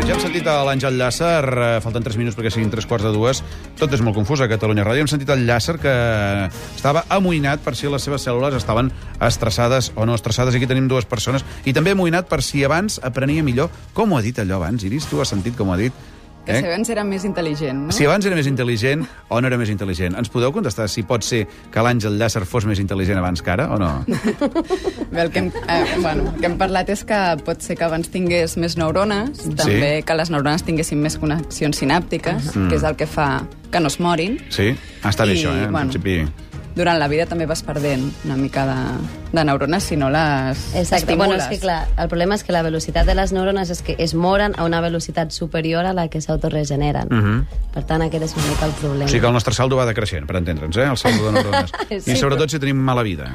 Ja hem sentit l'Àngel Llàcer, falten 3 minuts perquè siguin 3:15. Tot és molt confús a Catalunya Ràdio. Hem sentit el Llàcer que estava amoïnat per si les seves cèl·lules estaven estressades o no estressades. Aquí tenim dues persones. I també amoïnat per si abans aprenia millor. Com ho ha dit allò abans, Iris? Tu has sentit com ho ha dit? Que si abans era més intel·ligent, no? Si abans era més intel·ligent o no era més intel·ligent. Ens podeu contestar si pot ser que l'Àngel Llàcer fos més intel·ligent abans que ara o no? Bé, el que hem parlat és que pot ser que abans tingués més neurones, també que les neurones tinguessin més connexions sinàptiques, que és el que fa que no es morin. Sí? Està bé això, en principi. Durant la vida també vas perdent una mica de neurones si no les estimules. Bueno, és que clar, el problema és que la velocitat de les neurones és que es moren a una velocitat superior a la que s'autoregeneren. Per tant, aquest és una mica el problema. O sigui que el nostre saldo va decreixent, per entendre'ns, el saldo de neurones. Sí, i sobretot si tenim mala vida.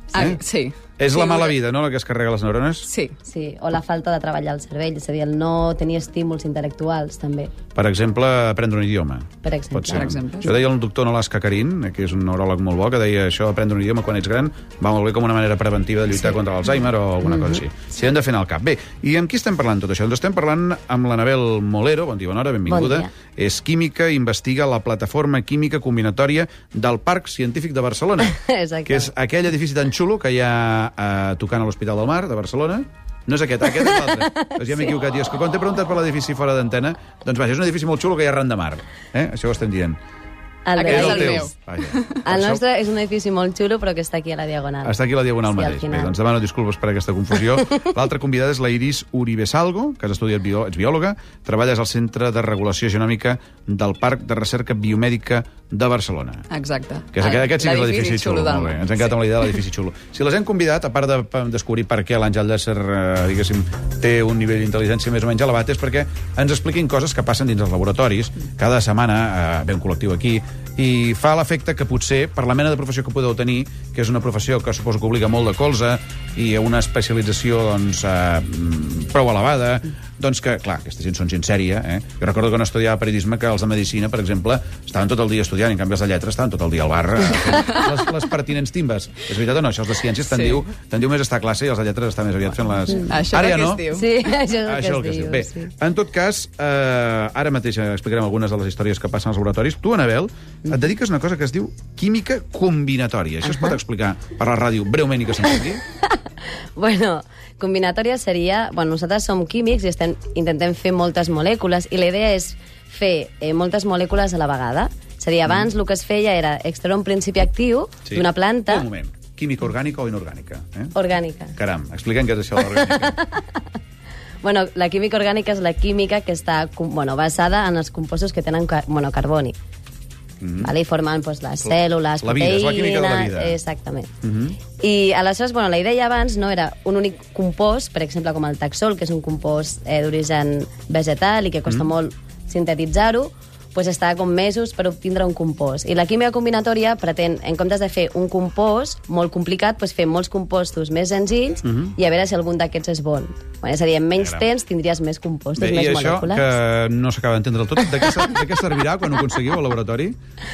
Sí. És la mala vida, no?, la que es carrega les neurones? Sí. Sí, o la falta de treballar al cervell, és a dir, el no tenir estímuls intel·lectuals, també. Per exemple, aprendre un idioma. Per exemple. Pot ser. Jo deia el doctor Nolas Kakarin, que és un neuròleg molt bo, que deia això d'aprendre un idioma quan ets gran va molt bé com una manera preventiva de lluitar contra l'Alzheimer o alguna cosa així. S'hi hem de fer anar al cap. Bé, i amb qui estem parlant tot això? Doncs estem parlant amb l'Anabel Molero. Bon dia, bona hora, benvinguda. Bon dia. És química, investiga la plataforma química combinatòria del Parc Científic de Barcelona. Exacte. Que és aquell edifici tan xulo que hi ha tocant a l'Hospital del Mar de Barcelona. No és aquest és l'altre. Doncs ja m'he equivocat. I és que quan t'he preguntat per l'edifici fora d'antena, doncs vaja, és un edifici molt xulo que hi ha arran de mar. Això ho estem dient. Aquest és el meu. El nostre és un edifici molt xulo, però que està aquí a la Diagonal. Està aquí a la Diagonal mateix. Bé, doncs demano disculpes per aquesta confusió. L'altra convidada és la Iris Uribe Salgo, que has estudiat ets biòloga, treballes al Centre de Regulació Genòmica del Parc de Recerca Biomèdica de Barcelona. Exacte. Que és aquest sí que és l'edifici xulo. Molt bé. Ens ha quedat amb la idea de l'edifici xulo. Si les hem convidat, a part de descobrir per què l'Àngel Llàcer, diguéssim, té un nivell d'intel·ligència més o menys elevat, és perquè ens expliquin coses que passen dins els laboratoris. Cada setmana ve un col·lectiu aquí i fa l'efecte que potser, per la mena de professió que podeu tenir, que és una professió que suposo que obliga molt de colze i una especialització doncs, prou elevada, doncs que, clar, aquesta gent són gent sèria. Jo recordo que no estudiava periodisme, que els de medicina, per exemple, estaven tot el dia estudiant, i en canvi els de lletres estaven tot el dia al bar fent les pertinents timbes. És veritat o no? Això els de ciències te'n diu més estar a classe i els de lletres estar més aviat fent les... Això és el que es diu. Sí, això és el que es diu. Bé, en tot cas, ara mateix explicarem algunes de les històries que passen als laboratoris. Tu, Anabel, et dediques a una cosa que es diu química combinatòria. Això es pot explicar per la ràdio breument i que s'entengui? Bueno, combinatòria seria... Bueno, nosaltres som químics i intentem fer moltes molècules i la idea és fer moltes molècules a la vegada. És a dir, abans el que es feia era extreure un principi actiu d'una planta... Un moment. Química orgànica o inorgànica? Orgànica. Caram, expliquem què és això de l'orgànica. Bueno, la química orgànica és la química que està basada en els compostos que tenen carboni. Vale? I formen les cèl·lules, la vida, és la química de la vida. Exactament. I aleshores, la idea abans no era un únic compost, per exemple, com el taxol, que és un compost d'origen vegetal i que costa molt sintetitzar-ho, doncs està com mesos per obtindre un compost. I la química combinatòria pretén, en comptes de fer un compost molt complicat, doncs fer molts compostos més senzills i a veure si algun d'aquests és bon. És a dir, en menys temps tindries més compostos, més molècules. I això, que no s'acaba d'entendre del tot, de què servirà quan ho aconseguiu al laboratori?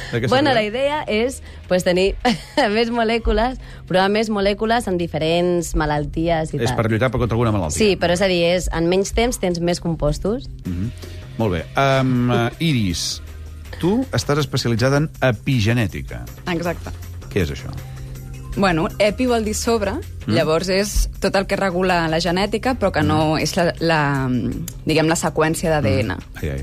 La idea és tenir més molècules, provar més molècules en diferents malalties i tal. És per lluitar contra alguna malaltia. Sí, però és a dir, en menys temps tens més compostos. Molt bé. Iris, tu estàs especialitzada en epigenètica. Exacte. Què és això? Bueno, epi vol dir sobre, llavors és tot el que regula la genètica, però que no és la seqüència d'ADN.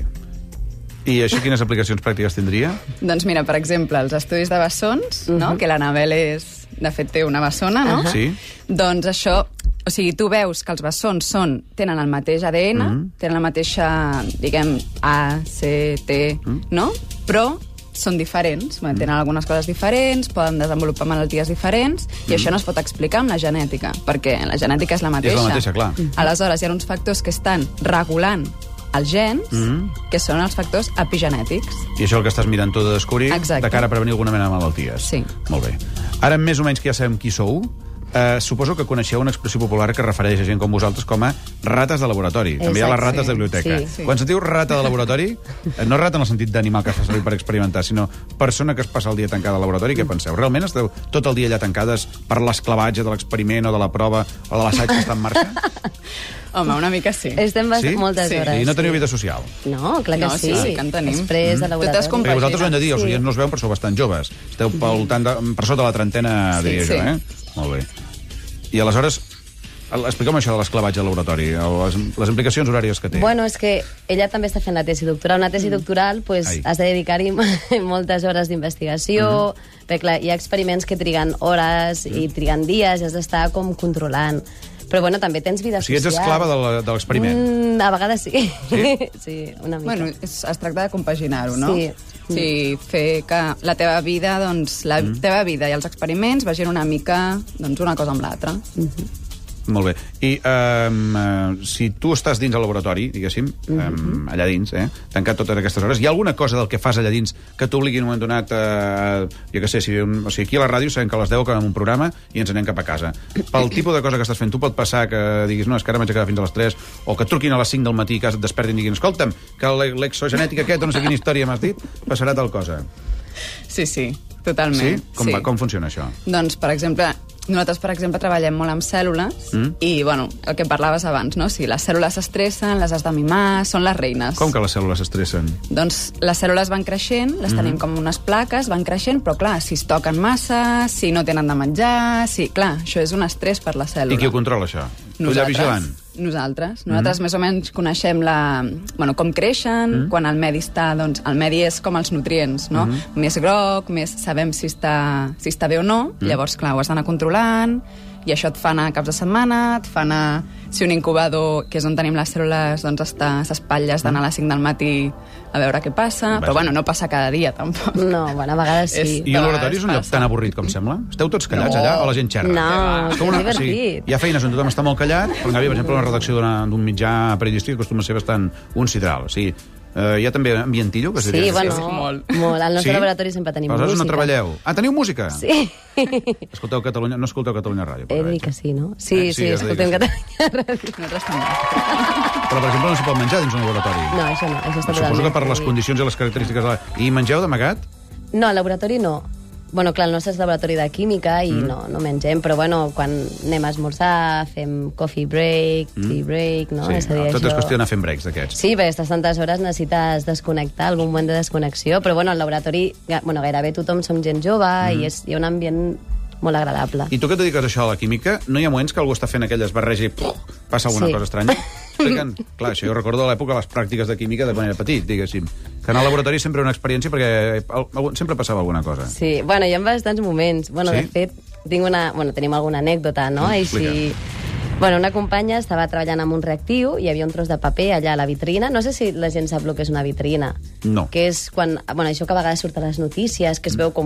I això quines aplicacions pràctiques tindria? Doncs mira, per exemple, els estudis de bessons, no? Que l'Anabel de fet té una bessona, no? Sí. Doncs això, o sigui, tu veus que els bessons tenen el mateix ADN, tenen la mateixa, diguem, A, C, T, no? Però són diferents, tenen algunes coses diferents, poden desenvolupar malalties diferents, i això no es pot explicar amb la genètica, perquè la genètica és la mateixa. És la mateixa, clar. Aleshores, hi ha uns factors que estan regulant els gens, que són els factors epigenètics. I això és el que estàs mirant tu de descobrir. Exacte. De cara a prevenir alguna mena de malalties. Sí. Molt bé. Ara, més o menys, que ja sabem qui sou, Suposo que coneixeu una expressió popular que refereix a gent com vosaltres com a rates de laboratori. També hi ha les rates de biblioteca. Sí. Quan sentiu rata de laboratori, no rata en el sentit d'animal que fa servir per experimentar, sinó persona que es passa el dia tancada al laboratori, què penseu? Realment esteu tot el dia allà tancades per l'esclavatge de l'experiment o de la prova o de l'assaig que està en marxa? Home, una mica sí. Estem moltes hores. I no teniu vida social? No, clar que sí. Sí que en tenim. Després de laboratori. Perquè vosaltres ho hem de dir, els oients no us veuen, però sou bastant joves. Esteu per sota la trentena, diria jo, eh? Molt bé. I aleshores, explica'm això de l'esclavatge al laboratori, les implicacions horàries que té. Bueno, és que ella també està fent la tesi doctoral. Una tesi doctoral, pues, has de dedicar-hi moltes hores d'investigació, perquè clar, hi ha experiments que triguen hores i triguen dies i has d'estar com controlant. Però bueno, també tens vida social. O sigui, ets esclava de l'experiment. A vegades sí. Sí? Sí, una mica. Bueno, es tracta de compaginar-ho, no? Sí. Sí, fer que la teva vida, doncs, la teva vida i els experiments vagin una mica, doncs, una cosa amb l'altra. Molt bé. I si tu estàs dins el laboratori, diguéssim, allà dins, tancat totes aquestes hores, hi ha alguna cosa del que fas allà dins que t'obligui en un moment donat, jo què sé, o sigui, aquí a la ràdio sabem que a les 10 acabem un programa i ens anem cap a casa. Pel tipus de cosa que estàs fent, tu pot passar que diguis, no, és que ara m'haig de quedar fins a les 3, o que truquin a les 5 del matí, que et despertin i diguin, escolta'm, que l'exogenètica aquest, o no sé quina història m'has dit, passarà tal cosa. Sí, totalment. Sí? Com funciona això? Doncs, per exemple, nosaltres, treballem molt amb cèl·lules i, bueno, el que parlaves abans, no? Si les cèl·lules s'estressen, les has de mimar, són les reines. Com que les cèl·lules s'estressen? Doncs les cèl·lules van creixent, les tenim com unes plaques, van creixent, però, clar, si es toquen massa, si no tenen de menjar... Clar, això és un estrès per la cèl·lula. I qui ho controla, això? Tu allà vigilant? Nosaltres més o menys coneixem com creixen, quan el medi està... Doncs, el medi és com els nutrients, no? Més groc, més sabem si està bé o no, llavors, clar, ho has d'anar controlant, i això et fa anar caps de setmana, et fa anar... Si un incubador, que és on tenim les cèl·lules, doncs s'espatlla, has d'anar a les 5 del matí a veure què passa, però bueno, no passa cada dia, tampoc. No, bueno, a vegades sí. I el laboratori és un lloc tan avorrit com sembla? Esteu tots callats allà o la gent xerra? No, és divertit. Hi ha feines on tothom està molt callat, però en canvi, per exemple, una redacció d'un mitjà periodístic acostuma a ser bastant un sidral. O sigui, hi ha també ambientillo, que es diria? Sí, bueno, molt. Al nostre laboratori sempre tenim música. Aleshores no treballeu. Teniu música? Sí. Escolteu Catalunya, no escolteu Catalunya Ràdio? He de dir que sí, no? Sí, escoltem Catalunya Ràdio. Nosaltres també. Però, per exemple, no s'hi pot menjar dins un laboratori? No, això no. Això està suposo que per les condicions i les característiques... I mengeu d'amagat? No, al laboratori no. Bueno, clar, el nostre és laboratori de química i no mengem, però bueno, quan anem a esmorzar, fem coffee break, tea break, no? Sí, tot és qüestió d'anar fent breaks d'aquests. Sí, perquè estàs tantes hores, necessites desconnectar, algun moment de desconnexió, però bueno, al laboratori, gairebé tothom som gent jove i hi ha un ambient molt agradable. I tu que et dediques a això, a la química, no hi ha moments que algú està fent aquelles barreges i passa alguna cosa estranya? Clar, això jo recordo de l'època de les pràctiques de química de quan era petit, diguéssim. Que anar al laboratori sempre una experiència perquè sempre passava alguna cosa. Sí, bueno, hi ha bastants moments. Bueno, de fet, tenim alguna anècdota, no? Així... Bueno, una companya estava treballant amb un reactiu, hi havia un tros de paper allà a la vitrina. No sé si la gent sap el que és una vitrina. No. Que és quan... Bueno, això que a vegades surt a les notícies, que es veu com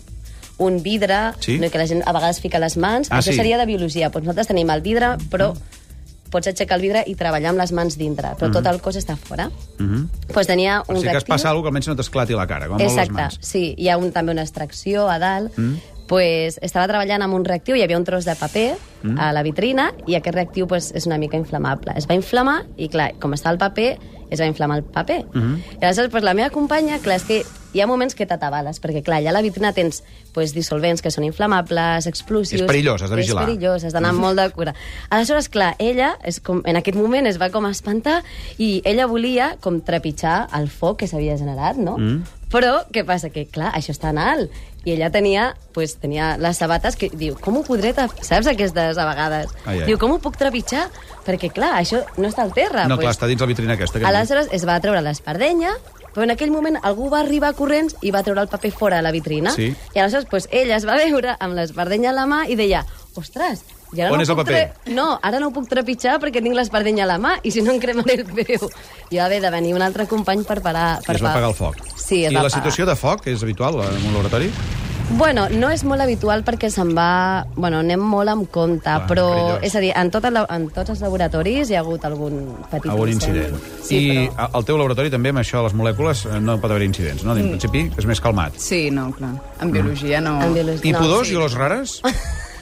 un vidre, no, que la gent a vegades fica les mans. Això seria de biologia. Doncs nosaltres tenim el vidre, però pots aixecar el vidre i treballar amb les mans dintre, però tot el cos està fora. Pues tenia un reactiu... O sigui que es passa alguna cosa que almenys no t'esclati la cara, com molt les mans. Sí. Hi ha també una extracció a dalt. Pues estava treballant amb un reactiu, hi havia un tros de paper a la vitrina i aquest reactiu pues, és una mica inflamable. Es va inflamar i, clar, com està el paper, es va inflamar el paper. I aleshores, pues, la meva companya, clar, és que hi ha moments que t'atabales, perquè, clar, allà a la vitrina tens pues, dissolvents que són inflamables, explosius... És perillós, has de vigilar. És perillós, has d'anar molt de cura. Aleshores, clar, ella, en aquest moment, es va com espantar i ella volia com trepitjar el foc que s'havia generat, no? Però, què passa? Que, clar, això està en alt. I ella tenia les sabates que diu, com ho podré saps aquestes a vegades? Diu, com ho puc trepitjar? Perquè, clar, això no està al terra. No, clar, està dins la vitrina aquesta. Aleshores es va treure l'espardenya, però en aquell moment algú va arribar corrents i va treure el paper fora de la vitrina. Sí. I aleshores pues, ella es va veure amb l'espardenya a la mà i deia, ostres, on és el paper? No, ara no ho puc trepitjar perquè tinc l'espardenya a la mà i si no em cremaré el peu. I va haver de venir un altre company per parar... I es va apagar el foc. Sí, I la situació de foc és habitual en un laboratori? Bueno, no és molt habitual perquè se'n va... Bueno, anem molt amb compte, però... Perillós. És a dir, en tots els laboratoris hi ha hagut algun petit incident. Sí, I al teu laboratori també, amb això de les molècules, no pot haver incidents, no? En principi és més calmat. Sí, no, clar. En biologia no... En biologia, I pudors i olors rares?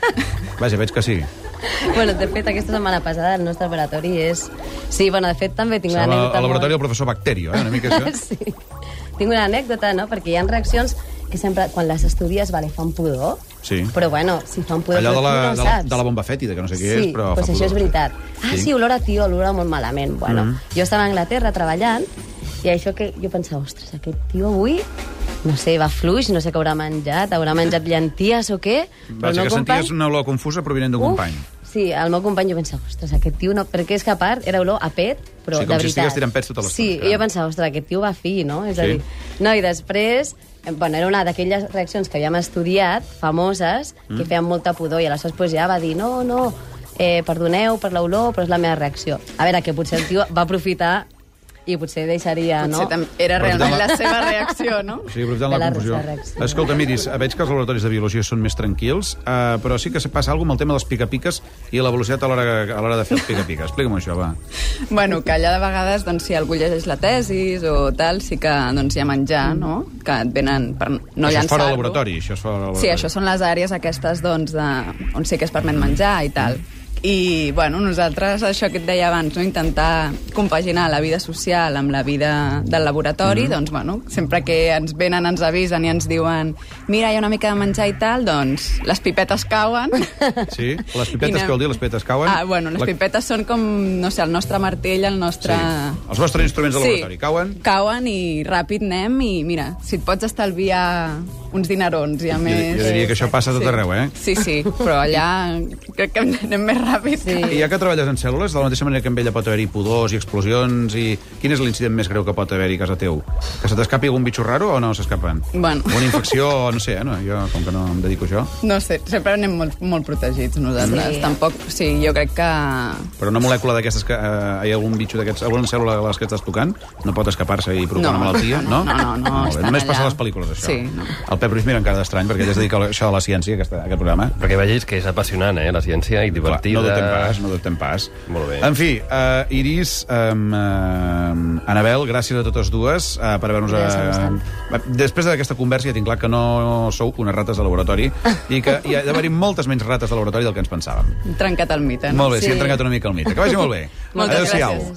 Vaja, veig que sí. Bueno, de fet, aquesta setmana passada el nostre laboratori és... Sí, bueno, de fet, també tinc una anècdota... El laboratori del professor Bacterio, una mica això. Sí. Tinc una anècdota, no?, perquè hi ha reaccions que sempre, quan les estudies, vale, fan pudor, sí. Però, bueno, si fan pudor... Allò no de la bomba fètida, que no sé què és, però pues fa pudor. Això és veritat. Sí, olor a tio, olor molt malament. Bueno, jo estava a Anglaterra treballant i això que jo pensava, ostres, aquest tio avui... No sé, va fluix, no sé què haurà menjat llenties o què. Vaja, que senties una olor confusa provinent d'un company. Sí, el meu company jo pensava, ostres, aquest tio no... Perquè és que a part era olor a pet, però de veritat. Sí, com si estigués tirant pets tota l'estona. Sí, i jo pensava, ostres, aquest tio va fi, no? És a dir, no, i després... Bueno, era una d'aquelles reaccions que havíem estudiat, famoses, que feien molta pudor, i aleshores pues, ja va dir, no, perdoneu per l'olor, però és la meva reacció. A veure, que potser el tio va aprofitar i potser deixaria, no? Potser era realment la seva reacció, no? Sí, aprofitant la confusió. Escolta, miris, veig que els laboratoris de biologia són més tranquils, però sí que passa alguna cosa amb el tema dels pica-piques i la velocitat a l'hora de fer els pica-piques. Explica'm això, va. Bueno, que allà de vegades, doncs, si algú llegeix la tesis o tal, sí que doncs, hi ha menjar, no? Que et venen per no llançar-lo. Això és fora del laboratori, això és fora del laboratori. Sí, això són les àrees aquestes, doncs, on sí que es permet menjar i tal. I, bueno, nosaltres, això que et deia abans, no? Intentar compaginar la vida social amb la vida del laboratori, doncs, bueno, sempre que ens venen, ens avisen i ens diuen mira, hi ha una mica de menjar i tal, doncs les pipetes cauen. Sí? Les pipetes, què vol dir, les pipetes cauen? Bueno, les pipetes són com, no sé, el nostre martell, el nostre... Sí. Els vostres instruments de laboratori cauen? Cauen i ràpid anem i, mira, si et pots estalviar uns dinerons i a més... Jo diria que això passa a tot arreu, eh? Sí, però allà crec que anem més ràpid. Sí. I ja que treballes en cèl·lules, de la mateixa manera que amb ella pot haver-hi pudors i explosions, i quin és l'incident més greu que pot haver-hi a casa teu? Que se t'escapi algun bitxo raro o no s'escapen? Bueno. Una infecció, no sé, no? Jo, com que no em dedico a això... No sé, sempre anem molt protegits nosaltres. Sí. Tampoc, sí, jo crec que... Però una molècula d'aquestes que hi ha algun bitxo d'aquests, alguna cèl·lula de les que estàs tocant, no pot escapar-se i provocar una malaltia, no? No. Només passa a les pel·lícules, això. Sí, no. El Pep Ruiz mira encara d'estrany, perquè ell es dedica a això a la ciència, aquest programa. Perquè vegis que és apassionant, la ciència, i divertida. Clar, no dubtem pas. Molt bé. En fi, Iris, Anabel, gràcies a totes dues per haver-nos... Després d'aquesta conversa ja tinc clar que no sou unes rates de laboratori i que hi ha d'haver-hi moltes menys rates de laboratori del que ens pensàvem. Trencat el mite, no? Molt bé, sí, hem trencat una mica el mite. Que vagi molt bé. Moltes gràcies.